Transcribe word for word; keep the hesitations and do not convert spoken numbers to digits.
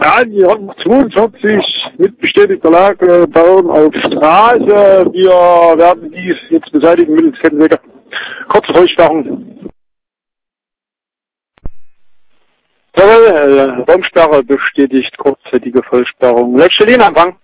Ja, die haben zweiundvierzig mit bestätigter Lage bauen auf Straße. Wir werden dies jetzt beseitigen mittels Kettensäge. Kurze Vollsperrung. Jawohl, äh, Baumsperre bestätigt, kurzzeitige Vollsperrung. Letzte Linie anfangen.